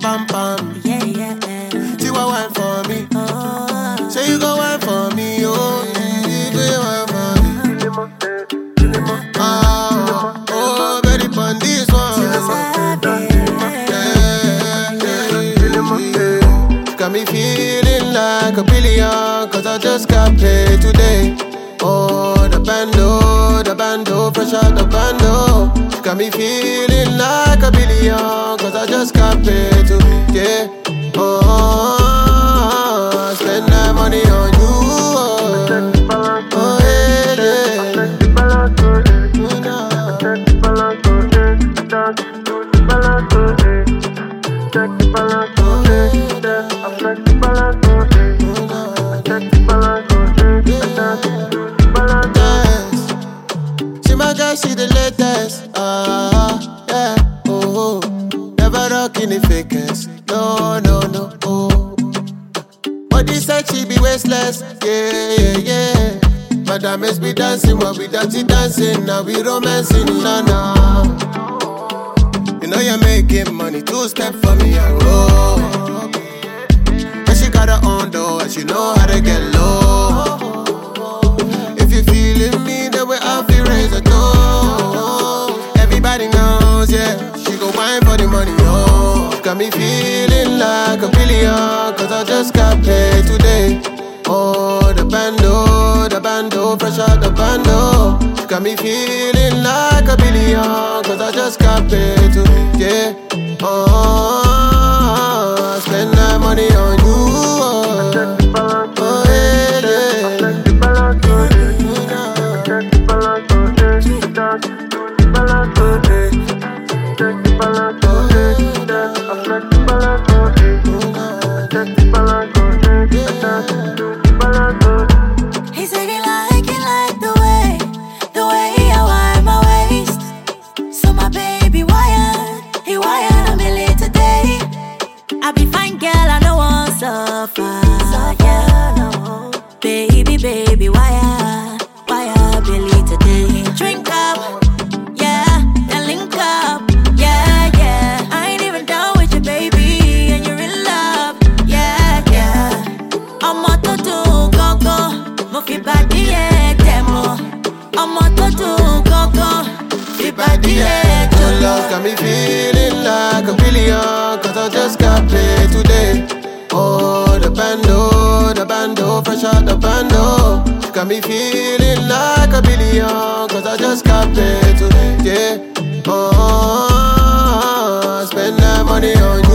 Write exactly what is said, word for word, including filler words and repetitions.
pam pam. Yeah, yeah, yeah. See what wine for me. Oh, Say you go wine for me, oh. You go wine for me. Ah, oh, very fun this one. Yeah, yeah, yeah. Got me feeling like a billion, cause I just got paid today. Oh, the bando, the bando, fresh out the bando. Got me feeling like a billion, cause I just got paid today. Oh, I spend that money on you. Oh, oh yeah, yeah. See my girl, she the latest. Ah, yeah, oh, oh. Never rocking the fakest. No, no, no, oh. But this side she be wasteless. Yeah, yeah, yeah. Madam is be dancing while we dirty dancing. Now we romancing, nah, nah. You know you're making money, two step for me and roll. And she got her own door, and she know how to get low. If you feeling me, then we have to raise a toast. Everybody knows, yeah, she go wine for the money, oh. Got me feeling like a billion, cause I just got paid today. Oh, the bando, the bando, fresh out the bando. Got me feeling like a billion, cause I just got paid today. Oh, I spend that money on you. Oh, oh yeah, yeah. he said he like it like the way, the way I wind my waist. So my baby wired, he wired a million today. I be fine girl, I know one suffer, yeah, no. Baby, baby, wire, wire Billy today. Drink up, yeah, then link up, yeah, yeah. I ain't even down with you, baby, and you're in love, yeah, yeah. I'm a to do go go, mo fi body yeah, demo. I'm a to do go go, fi body yeah, Your love got me feeling like a billion, cause I just got paid today. Oh, the bando, the bando, fresh out the bando. Got me feeling like a billion, cause I just got paid today. Yeah. Oh, I spend that money on you.